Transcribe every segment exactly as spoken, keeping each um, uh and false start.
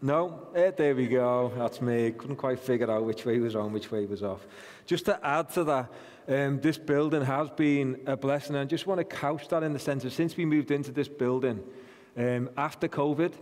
No? Eh, there we go. That's me. Couldn't quite figure out which way was on, which way was off. Just to add to that, um, this building has been a blessing. And I just want to couch that in the sense of since we moved into this building, um, after COVID,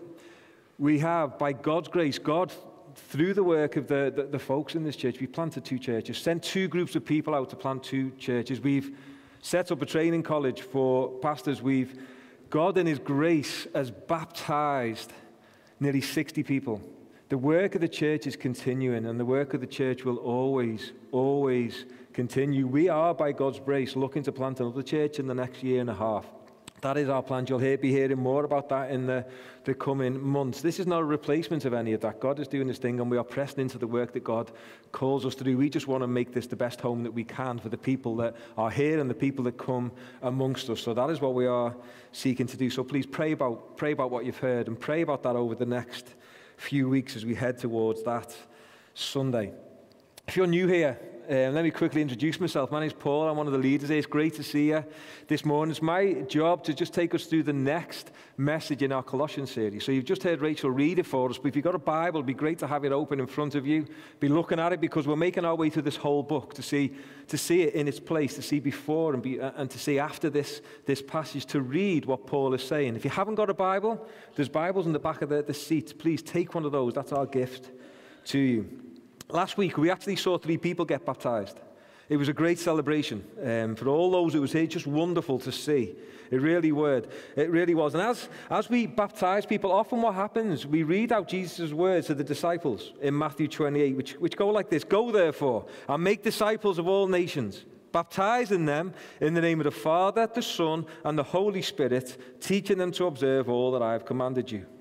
we have, by God's grace, God, through the work of the, the, the folks in this church, we planted two churches, sent two groups of people out to plant two churches. We've set up a training college for pastors. We've, God in His grace has baptized nearly sixty people. The work of the church is continuing, and the work of the church will always, always continue. We are, by God's grace, looking to plant another church in the next year and a half. That is our plan. You'll hear, be hearing more about that in the, the coming months. This is not a replacement of any of that. God is doing this thing, and we are pressing into the work that God calls us to do. We just want to make this the best home that we can for the people that are here and the people that come amongst us. So that is what we are seeking to do. So please pray about, pray about what you've heard, and pray about that over the next few weeks as we head towards that Sunday. If you're new here, Um, let me quickly introduce myself. My name is Paul. I'm one of the leaders here. It's great to see you this morning. It's my job to just take us through the next message in our Colossians series. So you've just heard Rachel read it for us, but if you've got a Bible, it'd be great to have it open in front of you. Be looking at it because we're making our way through this whole book to see to see it in its place, to see before and, be, uh, and to see after this, this passage, to read what Paul is saying. If you haven't got a Bible, there's Bibles in the back of the, the seats. Please take one of those. That's our gift to you. Last week, we actually saw three people get baptized. It was a great celebration. Um, for all those who was here, just wonderful to see. It really was. It really was. And as, as we baptize people, often what happens, we read out Jesus' words to the disciples in Matthew twenty-eight, which, which go like this: Go therefore, and make disciples of all nations, baptizing them in the name of the Father, the Son, and the Holy Spirit, teaching them to observe all that I have commanded you.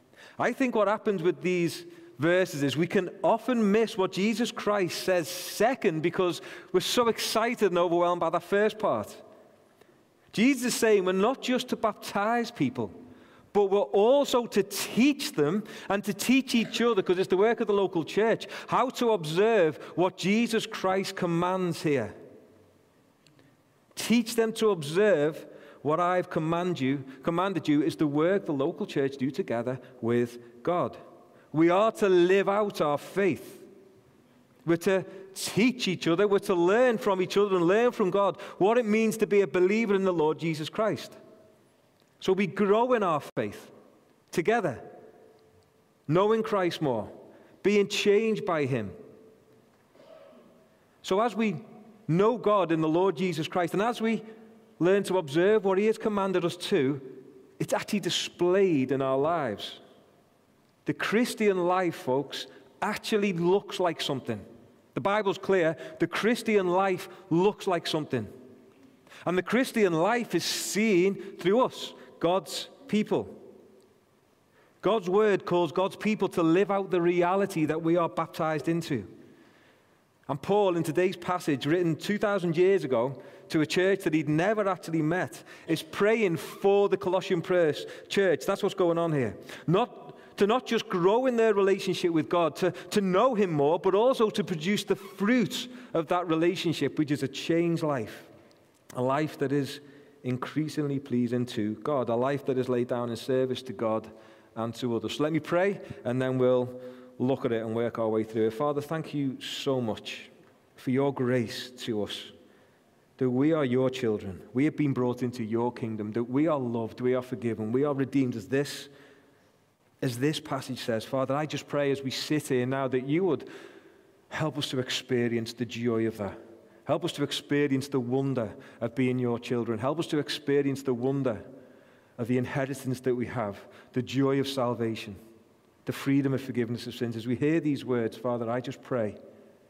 I think what happens with these verses is we can often miss what Jesus Christ says second because we're so excited and overwhelmed by that first part. Jesus is saying we're not just to baptize people, but we're also to teach them and to teach each other, because it's the work of the local church, how to observe what Jesus Christ commands here. Teach them to observe what I've command you, commanded you is the work the local church do together with God. We are to live out our faith. We're to teach each other. We're to learn from each other and learn from God what it means to be a believer in the Lord Jesus Christ. So we grow in our faith together, knowing Christ more, being changed by Him. So as we know God in the Lord Jesus Christ, and as we learn to observe what He has commanded us to, it's actually displayed in our lives. The Christian life, folks, actually looks like something. The Bible's clear. The Christian life looks like something. And the Christian life is seen through us, God's people. God's word calls God's people to live out the reality that we are baptized into. And Paul, in today's passage, written two thousand years ago to a church that he'd never actually met, is praying for the Colossian church. That's what's going on here. Not to not just grow in their relationship with God, to, to know Him more, but also to produce the fruit of that relationship, which is a changed life, a life that is increasingly pleasing to God, a life that is laid down in service to God and to others. So let me pray, and then we'll look at it and work our way through it. Father, thank you so much for your grace to us, that we are your children. We have been brought into your kingdom, that we are loved, we are forgiven, we are redeemed, as this As this passage says. Father, I just pray as we sit here now that you would help us to experience the joy of that. Help us to experience the wonder of being your children. Help us to experience the wonder of the inheritance that we have, the joy of salvation, the freedom of forgiveness of sins. As we hear these words, Father, I just pray,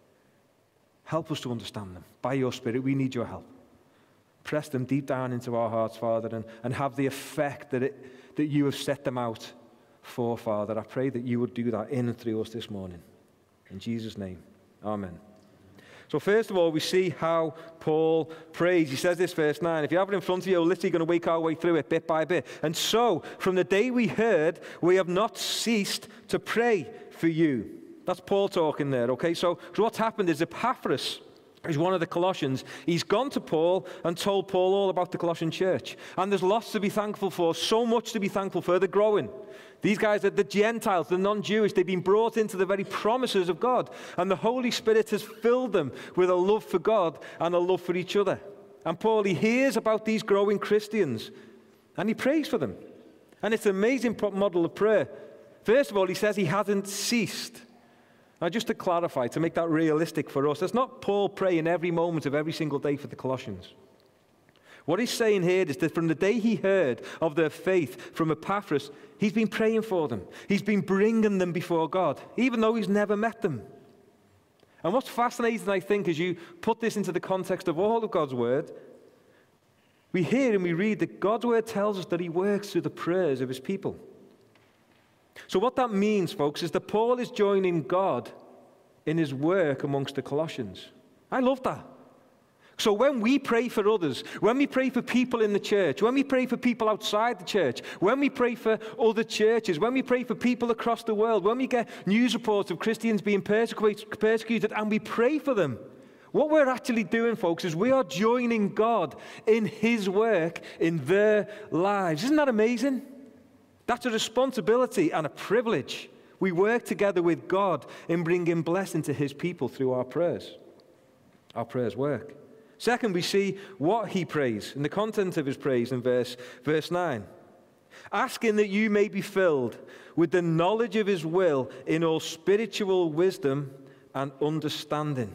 help us to understand them. By your Spirit, we need your help. Press them deep down into our hearts, Father, and, and have the effect that, it, that you have set them out for, Father. I pray that you would do that in and through us this morning. In Jesus' name, amen. So first of all, we see how Paul prays. He says this, verse nine. If you have it in front of you, we're literally going to work our way through it bit by bit. And so, from the day we heard, we have not ceased to pray for you. That's Paul talking there, okay? So, so what's happened is Epaphras, who's one of the Colossians, he's gone to Paul and told Paul all about the Colossian church. And there's lots to be thankful for, so much to be thankful for. They're growing. These guys are the Gentiles, the non-Jewish. They've been brought into the very promises of God. And the Holy Spirit has filled them with a love for God and a love for each other. And Paul, he hears about these growing Christians, and he prays for them. And it's an amazing model of prayer. First of all, he says he hasn't ceased. Now, just to clarify, to make that realistic for us, that's not Paul praying every moment of every single day for the Colossians. What he's saying here is that from the day he heard of their faith from Epaphras, he's been praying for them. He's been bringing them before God, even though he's never met them. And what's fascinating, I think, as you put this into the context of all of God's word, we hear and we read that God's word tells us that he works through the prayers of his people. So what that means, folks, is that Paul is joining God in his work amongst the Colossians. I love that. So when we pray for others, when we pray for people in the church, when we pray for people outside the church, when we pray for other churches, when we pray for people across the world, when we get news reports of Christians being persecuted and we pray for them, what we're actually doing, folks, is we are joining God in his work in their lives. Isn't that amazing? That's a responsibility and a privilege. We work together with God in bringing blessing to his people through our prayers. Our prayers work. Second, we see what he prays, and the content of his praise in verse, verse nine. Asking that you may be filled with the knowledge of his will in all spiritual wisdom and understanding.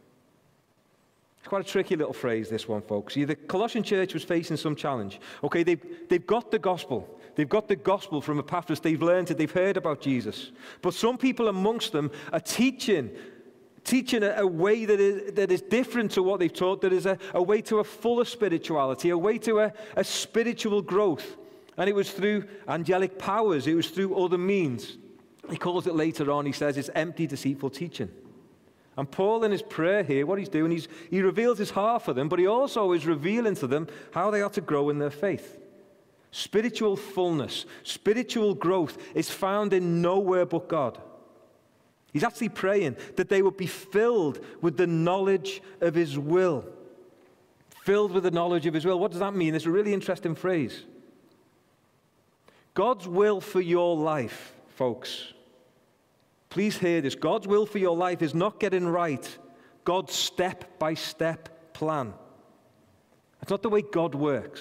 It's quite a tricky little phrase, this one, folks. See, the Colossian church was facing some challenge. Okay, they've, they've got the gospel. They've got the gospel from Epaphras. They've learned it. They've heard about Jesus. But some people amongst them are teaching teaching a, a way that is, that is different to what they've taught, that is a, a way to a fuller spirituality, a way to a, a spiritual growth. And it was through angelic powers. It was through other means. He calls it later on, he says, it's empty, deceitful teaching. And Paul, in his prayer here, what he's doing, he's, he reveals his heart for them, but he also is revealing to them how they are to grow in their faith. Spiritual fullness, spiritual growth is found in nowhere but God. He's actually praying that they would be filled with the knowledge of his will. Filled with the knowledge of his will. What does that mean? It's a really interesting phrase. God's will for your life, folks. Please hear this. God's will for your life is not getting right God's step-by-step plan. That's not the way God works.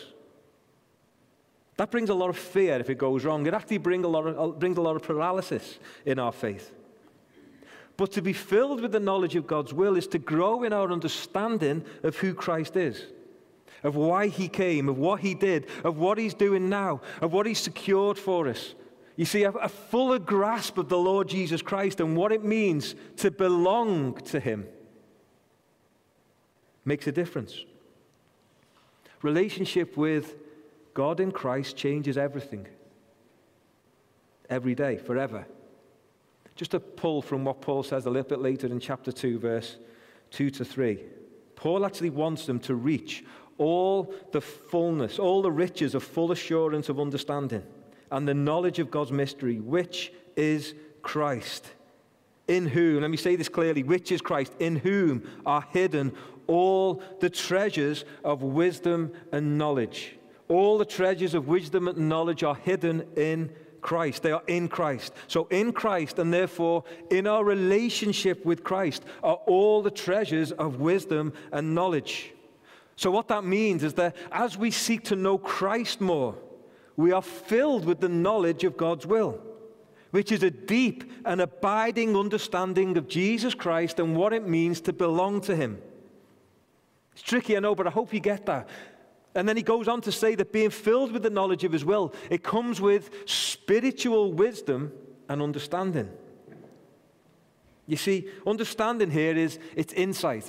That brings a lot of fear if it goes wrong. It actually brings a lot of, brings a lot of paralysis in our faith. But to be filled with the knowledge of God's will is to grow in our understanding of who Christ is, of why he came, of what he did, of what he's doing now, of what he's secured for us. You see, a, a fuller grasp of the Lord Jesus Christ and what it means to belong to him makes a difference. Relationship with God in Christ changes everything. Every day, forever. Just a pull from what Paul says a little bit later in chapter two, verse two to three. Paul actually wants them to reach all the fullness, all the riches of full assurance of understanding and the knowledge of God's mystery, which is Christ, in whom, let me say this clearly, which is Christ, in whom are hidden all the treasures of wisdom and knowledge. All the treasures of wisdom and knowledge are hidden in Christ. They are in Christ. So in Christ, and therefore in our relationship with Christ, are all the treasures of wisdom and knowledge. So what that means is that as we seek to know Christ more, we are filled with the knowledge of God's will, which is a deep and abiding understanding of Jesus Christ and what it means to belong to him. It's tricky, I know, but I hope you get that. And then he goes on to say that being filled with the knowledge of his will, it comes with spiritual wisdom and understanding. You see, understanding here is, it's insight.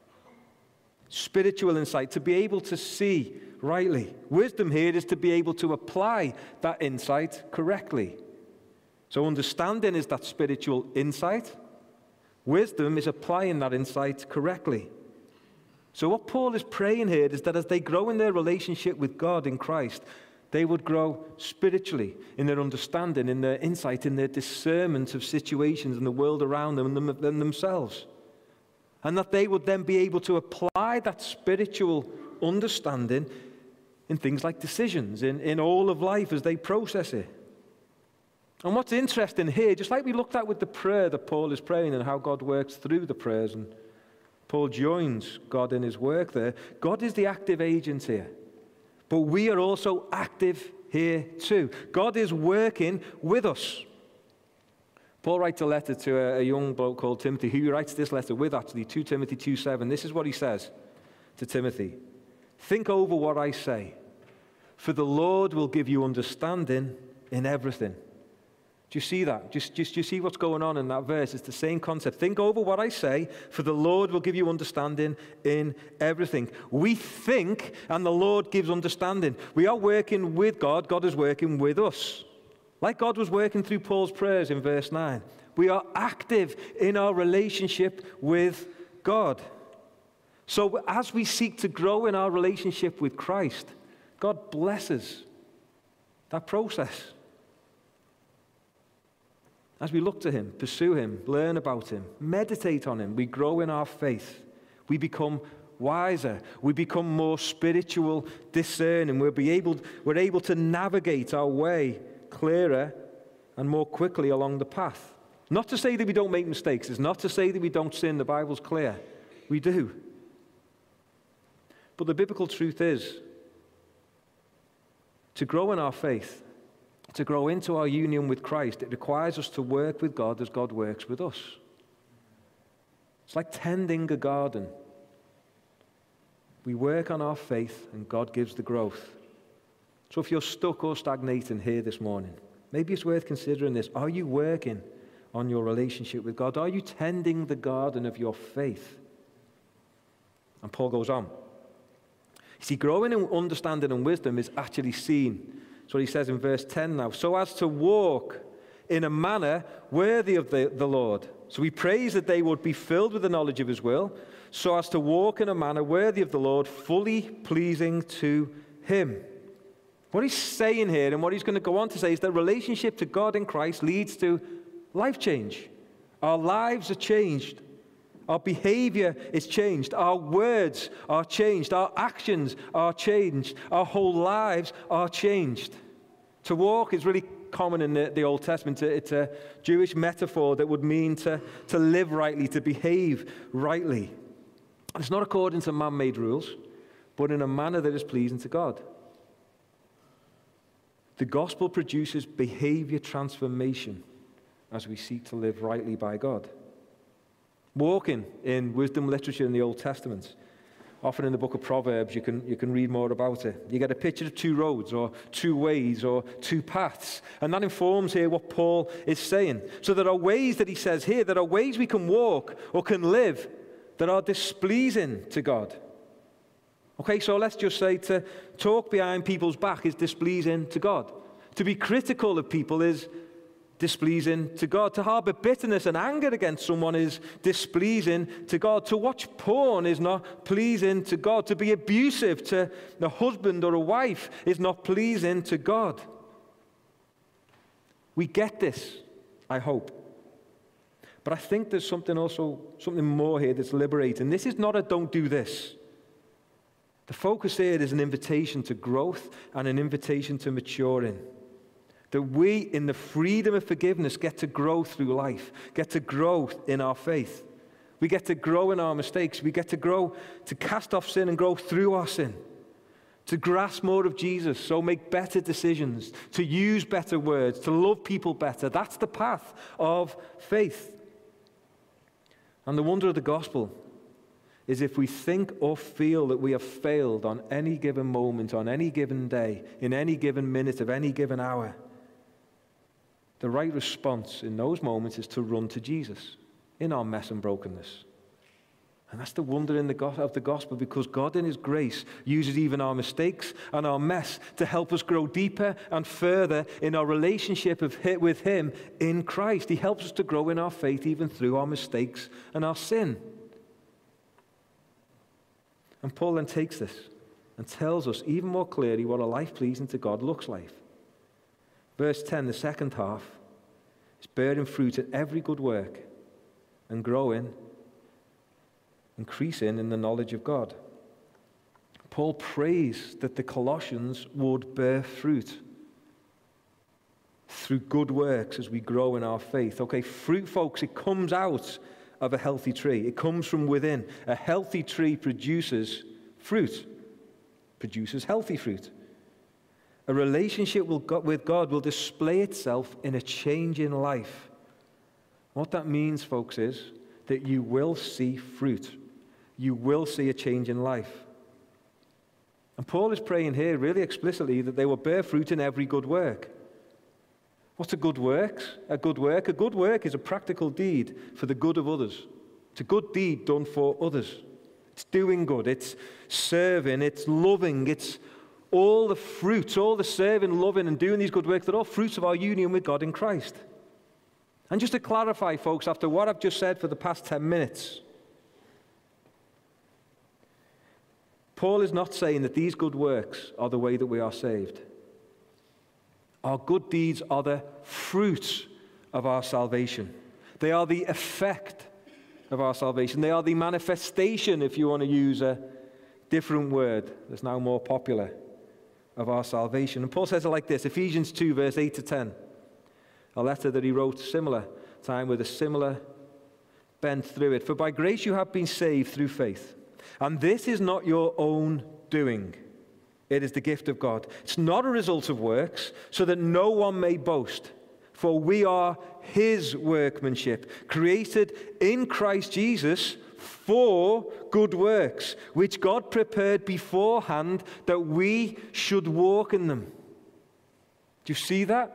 Spiritual insight, to be able to see rightly. Wisdom here is to be able to apply that insight correctly. So understanding is that spiritual insight. Wisdom is applying that insight correctly. So what Paul is praying here is that as they grow in their relationship with God in Christ, they would grow spiritually in their understanding, in their insight, in their discernment of situations in the world around them and, them and themselves. And that they would then be able to apply that spiritual understanding in things like decisions, in, in all of life as they process it. And what's interesting here, just like we looked at with the prayer that Paul is praying and how God works through the prayers, and Paul joins God in his work there, God is the active agent here. But we are also active here too. God is working with us. Paul writes a letter to a, a young bloke called Timothy, who he writes this letter with, actually, Second Timothy two seven. This is what he says to Timothy. Think over what I say, for the Lord will give you understanding in everything. Do you see that? Just, just, do you see what's going on in that verse? It's the same concept. Think over what I say, for the Lord will give you understanding in everything. We think, and the Lord gives understanding. We are working with God. God is working with us. Like God was working through Paul's prayers in verse nine. We are active in our relationship with God. So as we seek to grow in our relationship with Christ, God blesses that process. As we look to him, pursue him, learn about him, meditate on him, we grow in our faith. We become wiser. We become more spiritual, discerning. We'll be able, we're able to navigate our way clearer and more quickly along the path. Not to say that we don't make mistakes. It's not to say that we don't sin. The Bible's clear. We do. But the biblical truth is, to grow in our faith, to grow into our union with Christ, it requires us to work with God as God works with us. It's like tending a garden. We work on our faith and God gives the growth. So if you're stuck or stagnating here this morning, maybe it's worth considering this. Are you working on your relationship with God? Are you tending the garden of your faith? And Paul goes on. You see, growing in understanding and wisdom is actually seen. That's what he says in verse ten now. So as to walk in a manner worthy of the, the Lord. So he prays that they would be filled with the knowledge of his will, so as to walk in a manner worthy of the Lord, fully pleasing to him. What he's saying here and what he's going to go on to say is that relationship to God in Christ leads to life change. Our lives are changed. Our behavior is changed. Our words are changed. Our actions are changed. Our whole lives are changed. To walk is really common in the, the Old Testament. It's a Jewish metaphor that would mean to, to live rightly, to behave rightly. It's not according to man-made rules, but in a manner that is pleasing to God. The gospel produces behavior transformation as we seek to live rightly by God. Walking in wisdom literature in the Old Testament, often in the book of Proverbs, you can, you can read more about it. You get a picture of two roads or two ways or two paths, and that informs here what Paul is saying. So there are ways that he says here, there are ways we can walk or can live that are displeasing to God. Okay, so let's just say to talk behind people's back is displeasing to God. To be critical of people is displeasing to God. To harbor bitterness and anger against someone is displeasing to God. To watch porn is not pleasing to God. To be abusive to a husband or a wife is not pleasing to God. We get this, I hope. But I think there's something also, something more here that's liberating. This is not a don't do this. The focus here is an invitation to growth and an invitation to maturing. That we, in the freedom of forgiveness, get to grow through life, get to grow in our faith. We get to grow in our mistakes. We get to grow to cast off sin and grow through our sin. To grasp more of Jesus, so make better decisions, to use better words, to love people better. That's the path of faith. And the wonder of the gospel is if we think or feel that we have failed on any given moment, on any given day, in any given minute of any given hour, the right response in those moments is to run to Jesus in our mess and brokenness. And that's the wonder in the go- of the gospel, because God in his grace uses even our mistakes and our mess to help us grow deeper and further in our relationship of hi- with him in Christ. He helps us to grow in our faith even through our mistakes and our sin. And Paul then takes this and tells us even more clearly what a life pleasing to God looks like. Verse ten, the second half, is bearing fruit in every good work and growing, increasing in the knowledge of God. Paul prays that the Colossians would bear fruit. through good works as we grow in our faith. Okay, fruit, folks, it comes out of a healthy tree. It comes from within. A healthy tree produces fruit, produces healthy fruit. A relationship with God will display itself in a change in life. What that means, folks, is that you will see fruit. You will see a change in life. And Paul is praying here really explicitly that they will bear fruit in every good work. What's a good work? A good work? A good work is a practical deed for the good of others. It's a good deed done for others. It's doing good. It's serving. It's loving. It's all the fruits, all the serving, loving, and doing these good works, they're all fruits of our union with God in Christ. And just to clarify, folks, after what I've just said for the past ten minutes, Paul is not saying that these good works are the way that we are saved. Our good deeds are the fruit of our salvation. They are the effect of our salvation. They are the manifestation, if you want to use a different word that's now more popular, of our salvation. And Paul says it like this, Ephesians two, verse eight to ten. A letter that he wrote similar time with a similar bent through it. For by grace you have been saved through faith. And this is not your own doing. It is the gift of God. It's not a result of works, so that no one may boast. For we are his workmanship, created in Christ Jesus for good works, which God prepared beforehand that we should walk in them. Do you see that?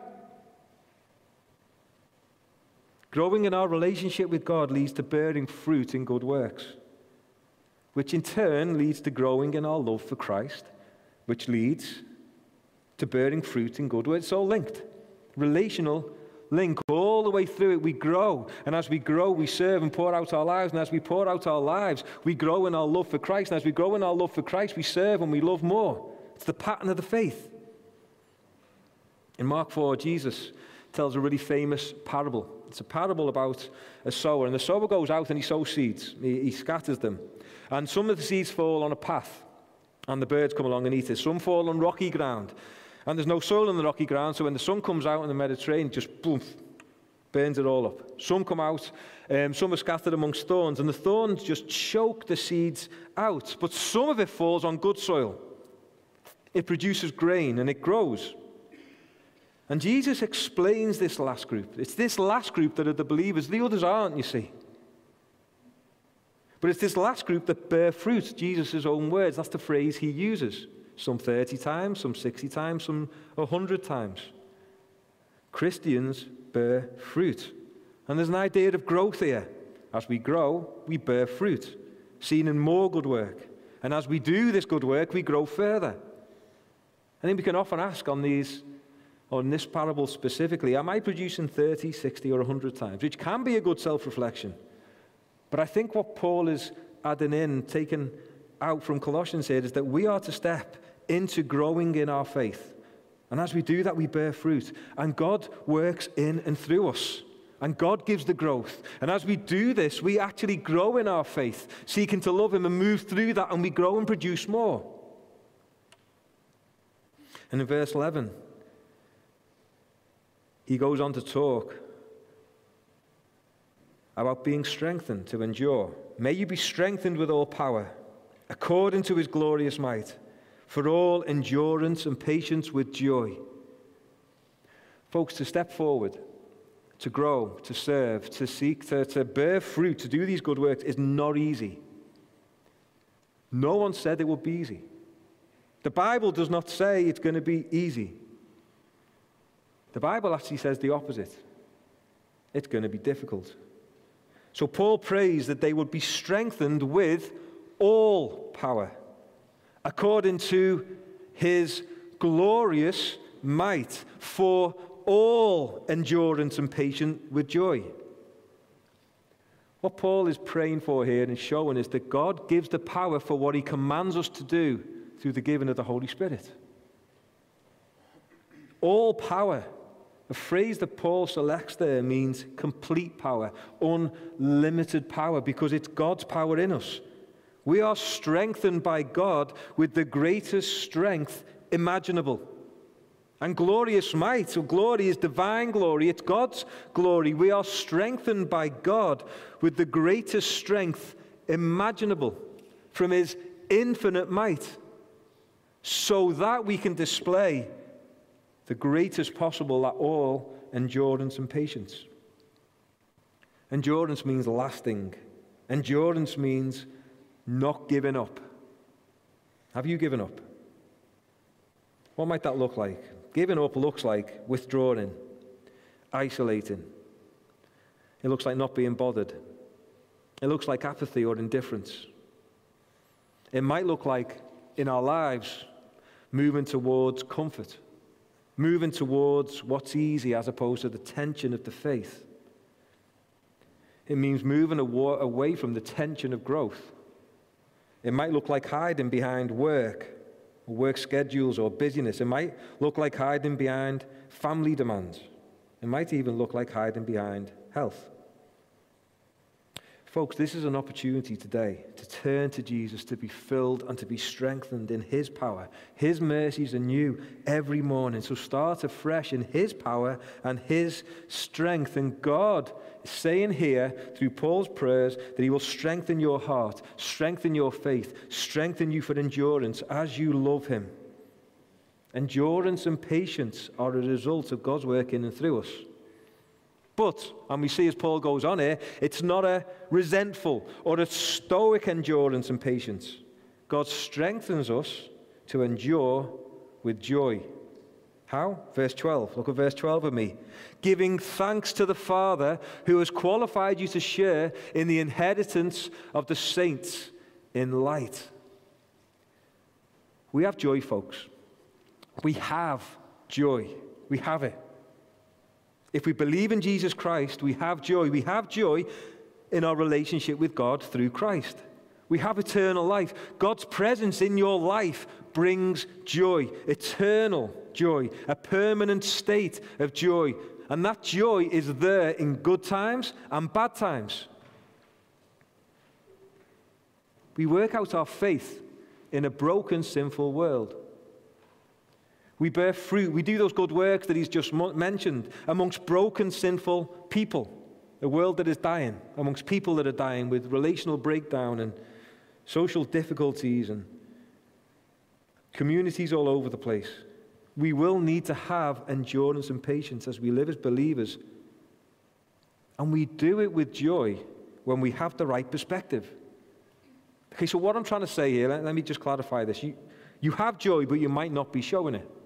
Growing in our relationship with God leads to bearing fruit in good works, which in turn leads to growing in our love for Christ, which leads to bearing fruit in good works. It's all linked. Relational link all the way through it. We grow, and as we grow, we serve and pour out our lives, and as we pour out our lives, we grow in our love for Christ, and as we grow in our love for Christ, we serve and we love more. It's the pattern of the faith. In Mark four, Jesus tells a really famous parable. It's a parable about a sower, and the sower goes out and he sows seeds. He, he scatters them, and some of the seeds fall on a path, and the birds come along and eat it. Some fall on rocky ground, and there's no soil in the rocky ground, so when the sun comes out in the Mediterranean, just boom, burns it all up. Some come out, um, some are scattered amongst thorns, and the thorns just choke the seeds out. But some of it falls on good soil. It produces grain, and it grows. And Jesus explains this last group. It's this last group that are the believers. The others aren't, you see. But it's this last group that bear fruit, Jesus' own words. That's the phrase he uses. Some thirty times, some sixty times, some one hundred times. Christians bear fruit. And there's an idea of growth here. As we grow, we bear fruit, seen in more good work. And as we do this good work, we grow further. I think we can often ask on these, on this parable specifically, am I producing thirty, sixty, or one hundred times? Which can be a good self-reflection. But I think what Paul is adding in, taking out from Colossians here, is that we are to step into growing in our faith. And as we do that, we bear fruit. And God works in and through us. And God gives the growth. And as we do this, we actually grow in our faith, seeking to love him and move through that, and we grow and produce more. And in verse eleven, he goes on to talk about being strengthened to endure. May you be strengthened with all power, according to his glorious might, for all endurance and patience with joy. Folks, to step forward, to grow, to serve, to seek, to, to bear fruit, to do these good works is not easy. No one said it would be easy. The Bible does not say it's going to be easy. The Bible actually says the opposite. It's going to be difficult. So Paul prays that they would be strengthened with all power, according to his glorious might, for all endurance and patience with joy. What Paul is praying for here and showing is that God gives the power for what he commands us to do through the giving of the Holy Spirit. All power. A phrase that Paul selects there means complete power, unlimited power, because it's God's power in us. We are strengthened by God with the greatest strength imaginable. and glorious might. So glory is divine glory. It's God's glory. We are strengthened by God with the greatest strength imaginable from his infinite might, so that we can display the greatest possible at all endurance and patience. Endurance means lasting. Endurance means not giving up. Have you given up? What might that look like? Giving up looks like withdrawing, isolating. It looks like not being bothered. It looks like apathy or indifference. It might look like, in our lives, moving towards comfort, moving towards what's easy as opposed to the tension of the faith. It means moving away from the tension of growth. It might look like hiding behind work, or work schedules or busyness. It might look like hiding behind family demands. It might even look like hiding behind health. Folks, this is an opportunity today to turn to Jesus, to be filled and to be strengthened in his power. His mercies are new every morning. So start afresh in his power and his strength. And God is saying here through Paul's prayers that he will strengthen your heart, strengthen your faith, strengthen you for endurance as you love him. Endurance and patience are a result of God's work in and through us. But, and we see as Paul goes on here, it's not a resentful or a stoic endurance and patience. God strengthens us to endure with joy. How? Verse twelve. Look at verse twelve with me. Giving thanks to the Father who has qualified you to share in the inheritance of the saints in light. We have joy, folks. We have joy. We have it. If we believe in Jesus Christ, we have joy. We have joy in our relationship with God through Christ. We have eternal life. God's presence in your life brings joy, eternal joy, a permanent state of joy. And that joy is there in good times and bad times. We work out our faith in a broken, sinful world. We bear fruit. We do those good works that he's just mentioned amongst broken, sinful people. A world that is dying, amongst people that are dying with relational breakdown and social difficulties and communities all over the place. We will need to have endurance and patience as we live as believers. And we do it with joy when we have the right perspective. Okay, so what I'm trying to say here, let, let me just clarify this. You, you have joy, but you might not be showing it.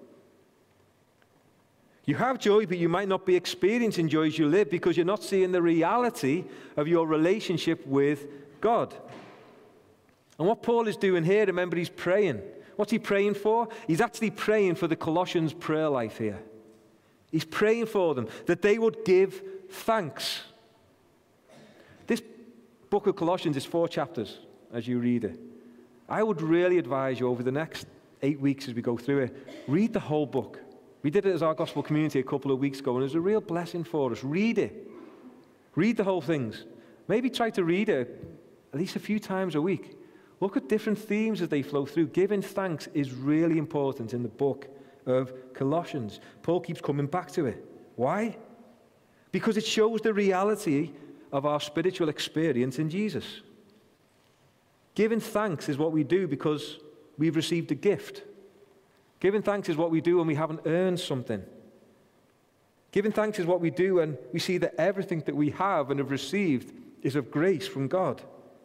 You have joy, but you might not be experiencing joy as you live because you're not seeing the reality of your relationship with God. And what Paul is doing here, remember, he's praying. What's he praying for? He's actually praying for the Colossians' prayer life here. He's praying for them, that they would give thanks. This book of Colossians is four chapters as you read it. I would really advise you over the next eight weeks as we go through it, read the whole book. We did it as our gospel community a couple of weeks ago, and it was a real blessing for us. Read it. Read the whole things. Maybe try to read it at least a few times a week. Look at different themes as they flow through. Giving thanks is really important in the book of Colossians. Paul keeps coming back to it. Why? Because it shows the reality of our spiritual experience in Jesus. Giving thanks is what we do because we've received a gift. Giving thanks is what we do when we haven't earned something. Giving thanks is what we do when we see that everything that we have and have received is of grace from God.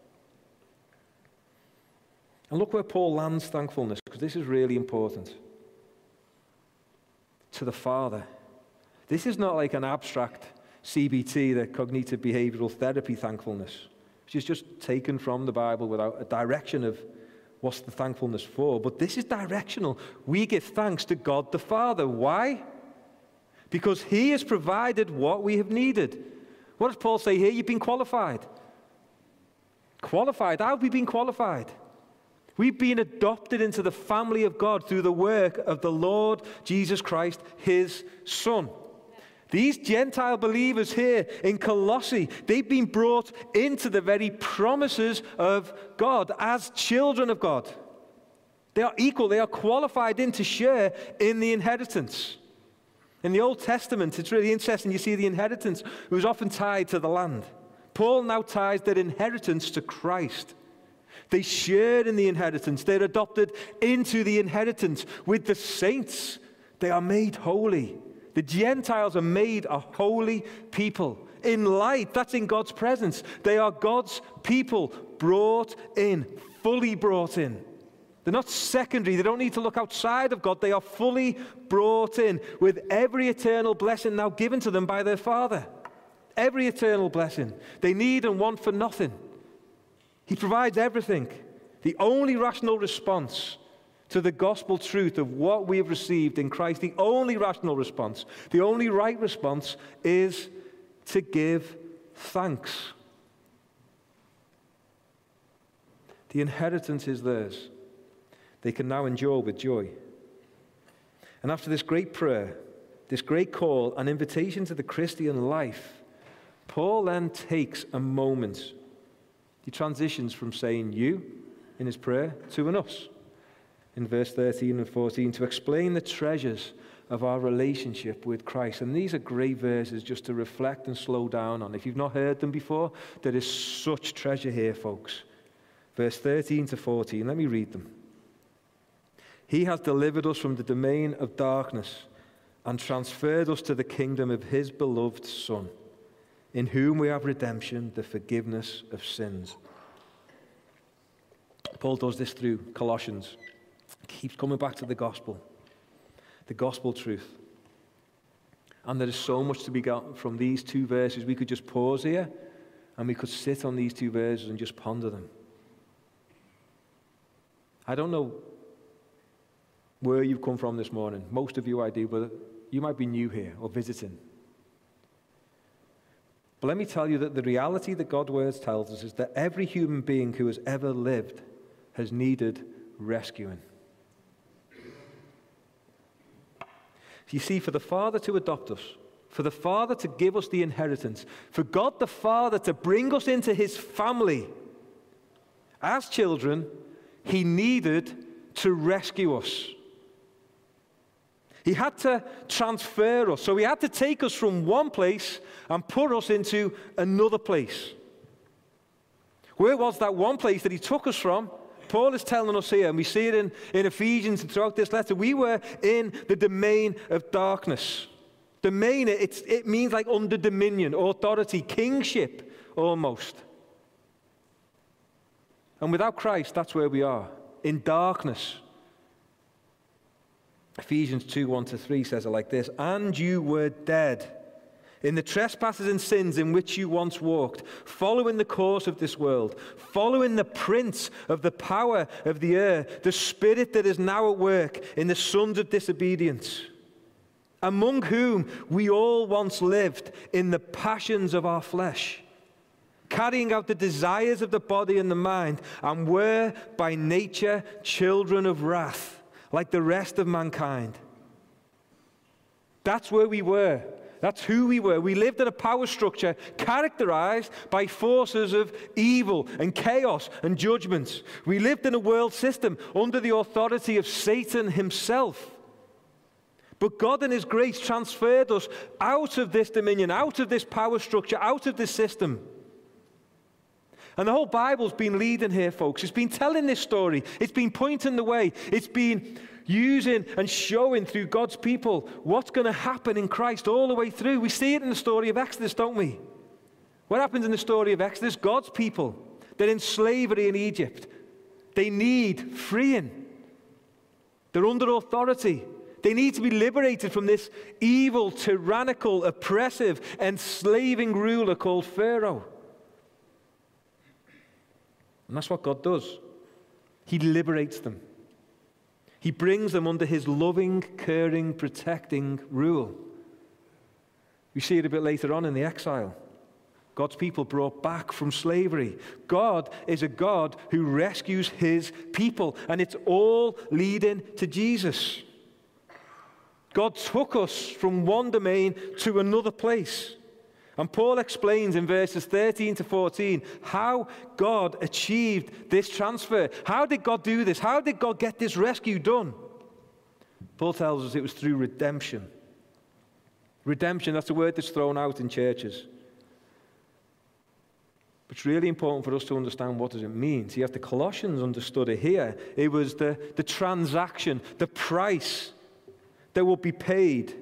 And look where Paul lands thankfulness, because this is really important. To the Father. This is not like an abstract C B T, the cognitive behavioral therapy thankfulness, which is just taken from the Bible without a direction of what's the thankfulness for? But this is directional. We give thanks to God the Father. Why? Because he has provided what we have needed. What does Paul say here? You've been qualified. Qualified? How have we been qualified? We've been adopted into the family of God through the work of the Lord Jesus Christ, his Son. These Gentile believers here in Colossae, they've been brought into the very promises of God as children of God. They are equal. They are qualified in to share in the inheritance. In the Old Testament, it's really interesting. You see the inheritance was often tied to the land. Paul now ties their inheritance to Christ. They share in the inheritance. They're adopted into the inheritance with the saints. They are made holy. The Gentiles are made a holy people. In light, that's in God's presence. They are God's people, brought in, fully brought in. They're not secondary. They don't need to look outside of God. They are fully brought in with every eternal blessing now given to them by their Father. Every eternal blessing. They need and want for nothing. He provides everything. The only rational response to the gospel truth of what we have received in Christ, the only rational response, the only right response is to give thanks. The inheritance is theirs. They can now endure with joy. And after this great prayer, this great call, an invitation to the Christian life, Paul then takes a moment. He transitions from saying you in his prayer to an us in verse thirteen and fourteen to explain the treasures of our relationship with Christ. And these are great verses just to reflect and slow down on. If you've not heard them before, there is such treasure here, folks. Verse thirteen to fourteen, let me read them. He has delivered us from the domain of darkness and transferred us to the kingdom of his beloved Son, in whom we have redemption, the forgiveness of sins. Paul does this through Colossians. He keeps coming back to the gospel, the gospel truth. And there is so much to be got from these two verses. We could just pause here and we could sit on these two verses and just ponder them. I don't know where you've come from this morning. Most of you I do, but you might be new here or visiting. But let me tell you that the reality that God's word tells us is that every human being who has ever lived has needed rescuing. You see, for the Father to adopt us, for the Father to give us the inheritance, for God the Father to bring us into his family as children, he needed to rescue us. He had to transfer us. So he had to take us from one place and put us into another place. Where was that one place that he took us from? Paul is telling us here, and we see it in, in Ephesians and throughout this letter, we were in the domain of darkness. Domain, it's, it means like under dominion, authority, kingship almost. And without Christ, that's where we are, in darkness. Ephesians two, one to three says it like this, and you were dead in the trespasses and sins in which you once walked, following the course of this world, following the prince of the power of the air, the spirit that is now at work in the sons of disobedience, among whom we all once lived in the passions of our flesh, carrying out the desires of the body and the mind, and were by nature children of wrath, like the rest of mankind. That's where we were. That's who we were. We lived in a power structure characterized by forces of evil and chaos and judgments. We lived in a world system under the authority of Satan himself. But God in his grace transferred us out of this dominion, out of this power structure, out of this system. And the whole Bible's been leading here, folks. It's been telling this story. It's been pointing the way. It's been using and showing through God's people what's going to happen in Christ all the way through. We see it in the story of Exodus, don't we? What happens in the story of Exodus? God's people, they're in slavery in Egypt. They need freeing. They're under authority. They need to be liberated from this evil, tyrannical, oppressive, enslaving ruler called Pharaoh. And that's what God does. He liberates them. He brings them under his loving, caring, protecting rule. We see it a bit later on in the exile. God's people brought back from slavery. God is a God who rescues his people, and it's all leading to Jesus. God took us from one domain to another place. And Paul explains in verses thirteen to fourteen how God achieved this transfer. How did God do this? How did God get this rescue done? Paul tells us it was through redemption. Redemption, that's a word that's thrown out in churches. But it's really important for us to understand what does it mean. See, as the Colossians understood it here, it was the, the transaction, the price that would be paid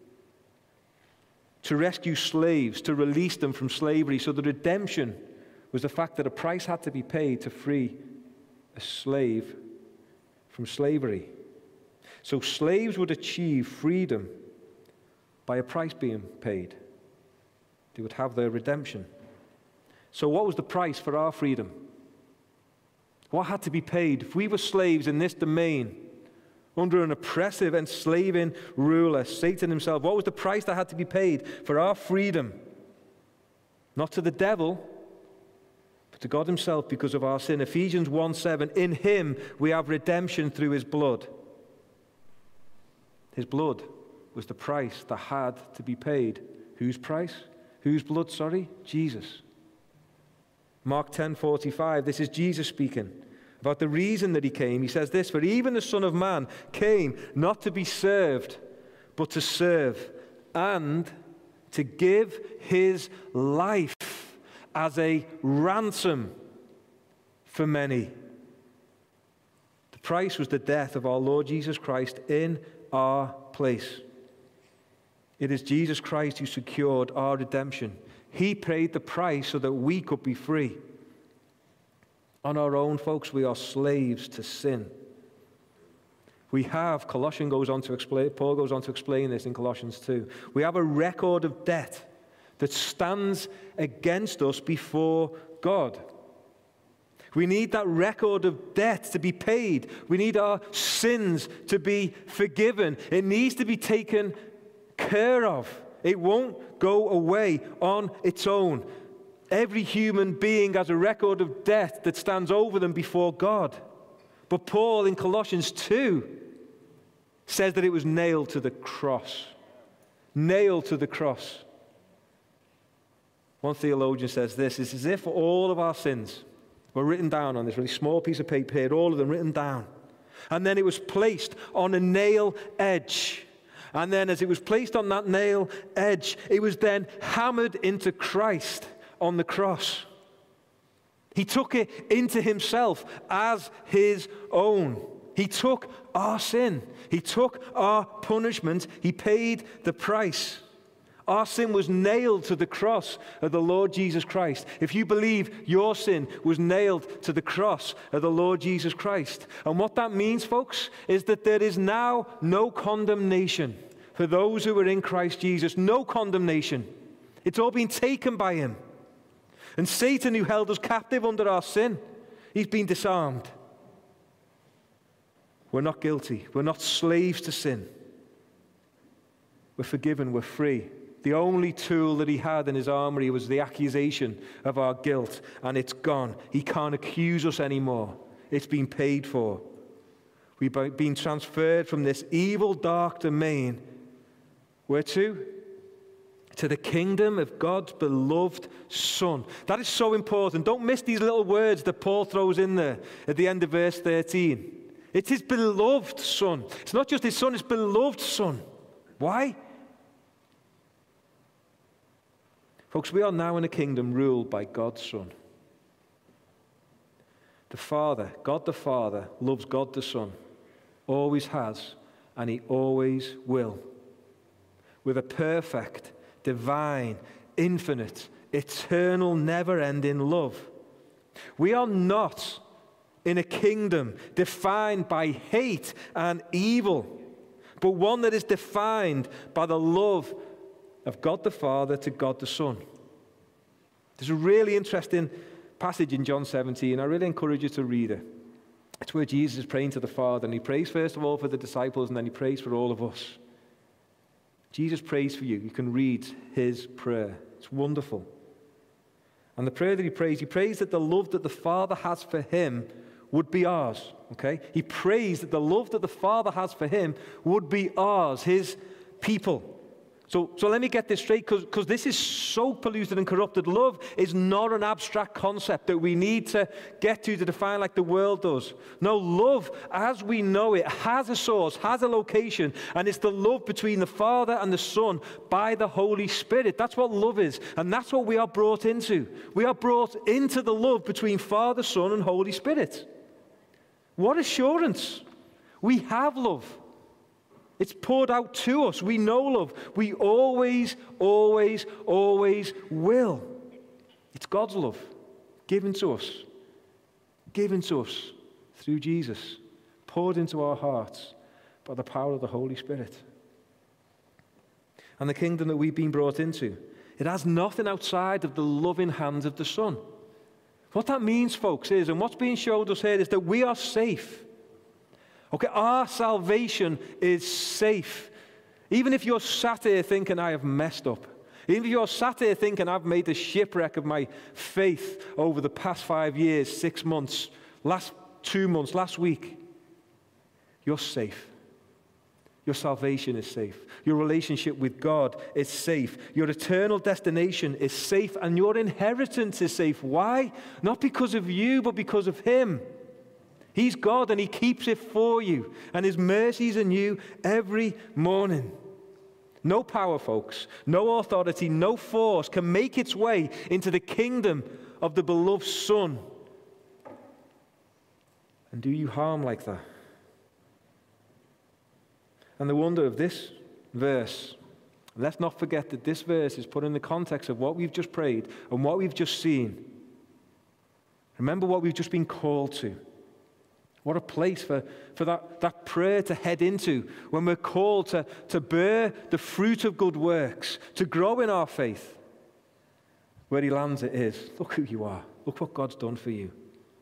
to rescue slaves, to release them from slavery. So the redemption was the fact that a price had to be paid to free a slave from slavery. So slaves would achieve freedom by a price being paid. They would have their redemption. So what was the price for our freedom? What had to be paid? If we were slaves in this domain, under an oppressive, enslaving ruler, Satan himself, what was the price that had to be paid for our freedom? Not to the devil, but to God himself because of our sin. Ephesians one seven, in him we have redemption through his blood. His blood was the price that had to be paid. Whose price? Whose blood, sorry? Jesus. Mark ten forty-five, this is Jesus speaking about the reason that he came. He says this, for even the Son of Man came not to be served, but to serve and to give his life as a ransom for many. The price was the death of our Lord Jesus Christ in our place. It is Jesus Christ who secured our redemption. He paid the price so that we could be free. On our own, folks, we are slaves to sin. We have, Colossians goes on to explain, Paul goes on to explain this in Colossians two. We have a record of debt that stands against us before God. We need that record of debt to be paid. We need our sins to be forgiven. It needs to be taken care of. It won't go away on its own. Every human being has a record of debt that stands over them before God. But Paul in Colossians two says that it was nailed to the cross. Nailed to the cross. One theologian says this, it's as if all of our sins were written down on this really small piece of paper here, all of them written down. And then it was placed on a nail edge. And then as it was placed on that nail edge, it was then hammered into Christ on the cross. He took it into himself as his own. He took our sin. He took our punishment. He paid the price. Our sin was nailed to the cross of the Lord Jesus Christ. If you believe your sin was nailed to the cross of the Lord Jesus Christ. And what that means, folks, is that there is now no condemnation for those who are in Christ Jesus. No condemnation. It's all been taken by him. And Satan, who held us captive under our sin, he's been disarmed. We're not guilty. We're not slaves to sin. We're forgiven. We're free. The only tool that he had in his armory was the accusation of our guilt, and it's gone. He can't accuse us anymore. It's been paid for. We've been transferred from this evil, dark domain. Where to? To the kingdom of God's beloved Son. That is so important. Don't miss these little words that Paul throws in there at the end of verse thirteen. It's his beloved Son. It's not just his Son, it's beloved Son. Why? Folks, we are now in a kingdom ruled by God's Son. The Father, God the Father, loves God the Son. Always has, and he always will. With a perfect, divine, infinite, eternal, never-ending love. We are not in a kingdom defined by hate and evil, but one that is defined by the love of God the Father to God the Son. There's a really interesting passage in John seventeen. I really encourage you to read it. It's where Jesus is praying to the Father, and he prays first of all for the disciples, and then he prays for all of us. Jesus prays for you. You can read his prayer. It's wonderful. And the prayer that he prays, he prays that the love that the Father has for him would be ours. Okay? He prays that the love that the Father has for him would be ours, his people. So, so let me get this straight, because this is so polluted and corrupted. Love is not an abstract concept that we need to get to to define like the world does. No, love, as we know it, has a source, has a location, and it's the love between the Father and the Son by the Holy Spirit. That's what love is, and that's what we are brought into. We are brought into the love between Father, Son, and Holy Spirit. What assurance! We have love. It's poured out to us. We know love. We always, always, always will. It's God's love given to us, given to us through Jesus, poured into our hearts by the power of the Holy Spirit. And the kingdom that we've been brought into, it has nothing outside of the loving hands of the Son. What that means, folks, is, and what's being showed us here, is that we are safe. Okay, our salvation is safe. Even if you're sat here thinking, I have messed up. Even if you're sat here thinking, I've made a shipwreck of my faith over the past five years, six months, last two months, last week. You're safe. Your salvation is safe. Your relationship with God is safe. Your eternal destination is safe. And your inheritance is safe. Why? Not because of you, but because of Him. He's God and He keeps it for you. And His mercies are new every morning. No power, folks, no authority, no force can make its way into the kingdom of the beloved Son. And do you harm like that? And the wonder of this verse, let's not forget that this verse is put in the context of what we've just prayed and what we've just seen. Remember what we've just been called to. What a place for, for that, that prayer to head into when we're called to, to bear the fruit of good works, to grow in our faith. Where He lands it is, look who you are. Look what God's done for you.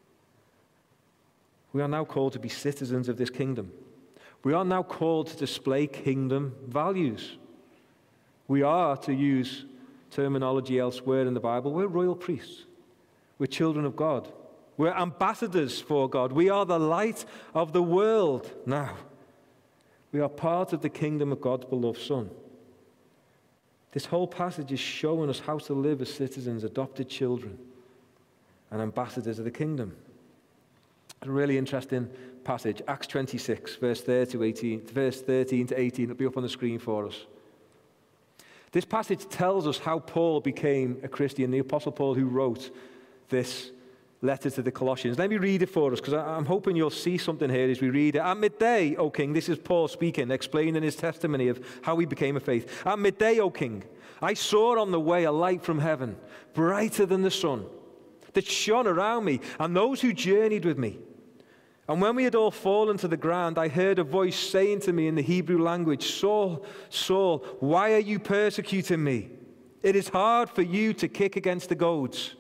We are now called to be citizens of this kingdom. We are now called to display kingdom values. We are, to use terminology elsewhere in the Bible, we're royal priests. We're children of God. We're ambassadors for God. We are the light of the world now. We are part of the kingdom of God's beloved Son. This whole passage is showing us how to live as citizens, adopted children, and ambassadors of the kingdom. A really interesting passage, Acts twenty-six, verse thirteen to eighteen. Verse thirteen to eighteen. It'll be up on the screen for us. This passage tells us how Paul became a Christian, the Apostle Paul who wrote this letter to the Colossians. Let me read it for us, because I'm hoping you'll see something here as we read it. At midday, O king, this is Paul speaking, explaining his testimony of how he became a faith. At midday, O king, I saw on the way a light from heaven, brighter than the sun, that shone around me and those who journeyed with me. And when we had all fallen to the ground, I heard a voice saying to me in the Hebrew language, Saul, Saul, why are you persecuting me? It is hard for you to kick against the goads.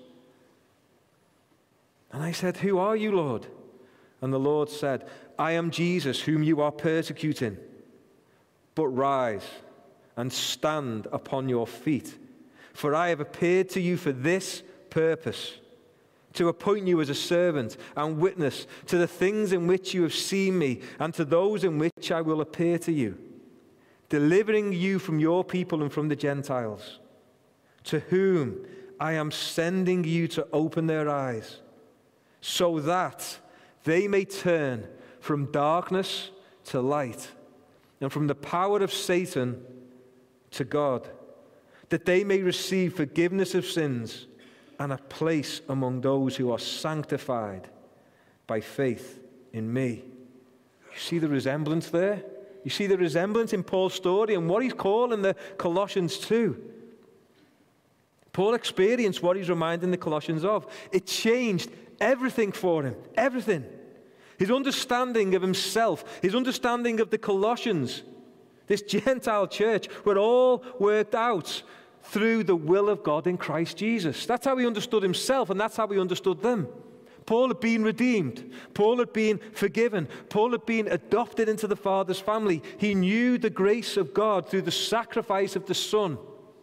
And I said, who are you, Lord? And the Lord said, I am Jesus, whom you are persecuting. But rise and stand upon your feet, for I have appeared to you for this purpose, to appoint you as a servant and witness to the things in which you have seen me and to those in which I will appear to you, delivering you from your people and from the Gentiles, to whom I am sending you to open their eyes, so that they may turn from darkness to light and from the power of Satan to God, that they may receive forgiveness of sins and a place among those who are sanctified by faith in me. You see the resemblance there? You see the resemblance in Paul's story and what he's calling the Colossians to. Paul experienced what he's reminding the Colossians of. It changed everything for him, everything. His understanding of himself, his understanding of the Colossians, this Gentile church, were all worked out through the will of God in Christ Jesus. That's how he understood himself, and that's how he understood them. Paul had been redeemed. Paul had been forgiven. Paul had been adopted into the Father's family. He knew the grace of God through the sacrifice of the Son.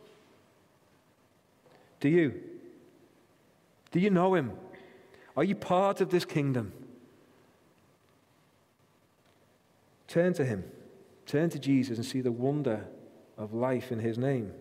Do you? Do you know him? Are you part of this kingdom? Turn to him. Turn to Jesus and see the wonder of life in his name.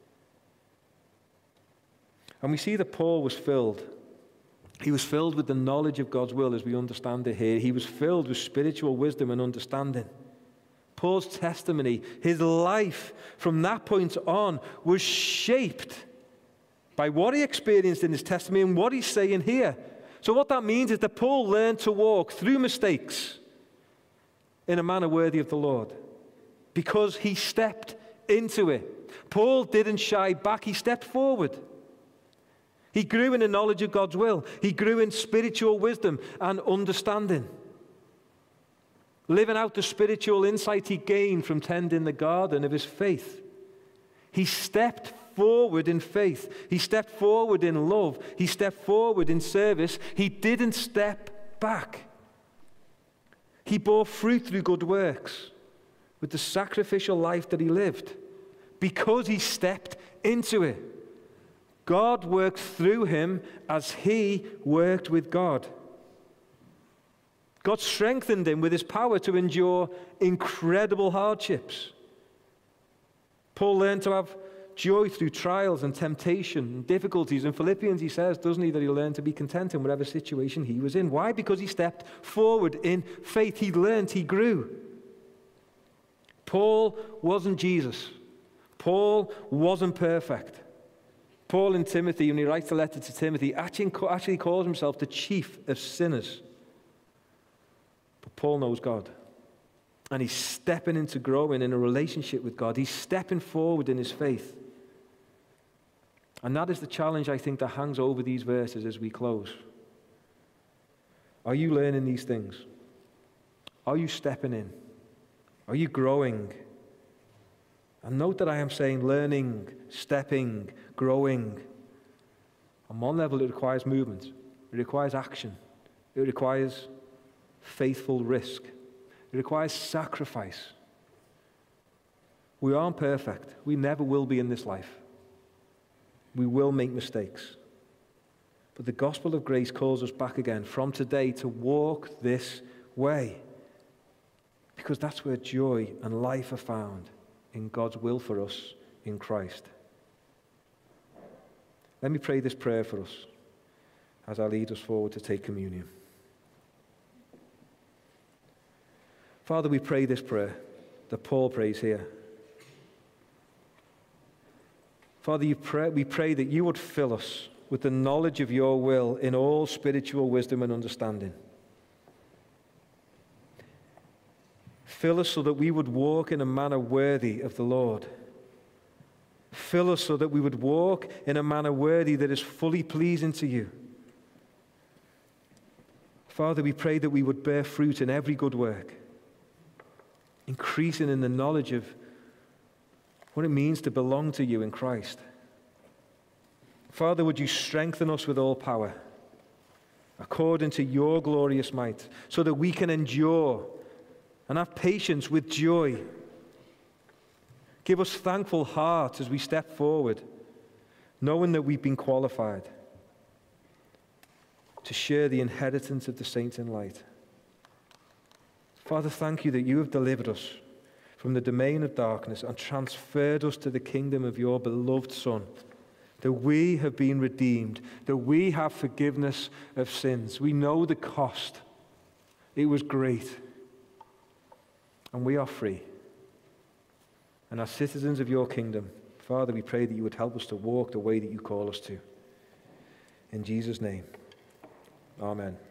And we see that Paul was filled. He was filled with the knowledge of God's will as we understand it here. He was filled with spiritual wisdom and understanding. Paul's testimony, his life from that point on was shaped by what he experienced in his testimony and what he's saying here. So what that means is that Paul learned to walk through mistakes in a manner worthy of the Lord because he stepped into it. Paul didn't shy back, he stepped forward. He grew in the knowledge of God's will. He grew in spiritual wisdom and understanding, living out the spiritual insight he gained from tending the garden of his faith. He stepped forward in faith. He stepped forward in love. He stepped forward in service. He didn't step back. He bore fruit through good works with the sacrificial life that he lived because he stepped into it. God worked through him as he worked with God. God strengthened him with his power to endure incredible hardships. Paul learned to have joy through trials and temptation and difficulties. In Philippians, he says, doesn't he, that he learned to be content in whatever situation he was in. Why? Because he stepped forward in faith. He learned, he grew. Paul wasn't Jesus. Paul wasn't perfect. Paul in Timothy, when he writes the letter to Timothy, actually, actually calls himself the chief of sinners. But Paul knows God. And he's stepping into growing in a relationship with God. He's stepping forward in his faith. And that is the challenge, I think, that hangs over these verses as we close. Are you learning these things? Are you stepping in? Are you growing? And note that I am saying learning, stepping, growing. On one level, it requires movement. It requires action. It requires faithful risk. It requires sacrifice. We aren't perfect. We never will be in this life. We will make mistakes. But the gospel of grace calls us back again from today to walk this way. Because that's where joy and life are found, in God's will for us in Christ. Let me pray this prayer for us as I lead us forward to take communion. Father, we pray this prayer that Paul prays here. Father, you pray, we pray that you would fill us with the knowledge of your will in all spiritual wisdom and understanding. Fill us so that we would walk in a manner worthy of the Lord. Fill us so that we would walk in a manner worthy that is fully pleasing to you. Father, we pray that we would bear fruit in every good work, increasing in the knowledge of what it means to belong to you in Christ. Father, would you strengthen us with all power, according to your glorious might, so that we can endure and have patience with joy. Give us thankful hearts as we step forward, knowing that we've been qualified to share the inheritance of the saints in light. Father, thank you that you have delivered us from the domain of darkness and transferred us to the kingdom of your beloved Son, that we have been redeemed, that we have forgiveness of sins. We know the cost. It was great. And we are free. And as citizens of your kingdom, Father, we pray that you would help us to walk the way that you call us to. In Jesus' name, amen.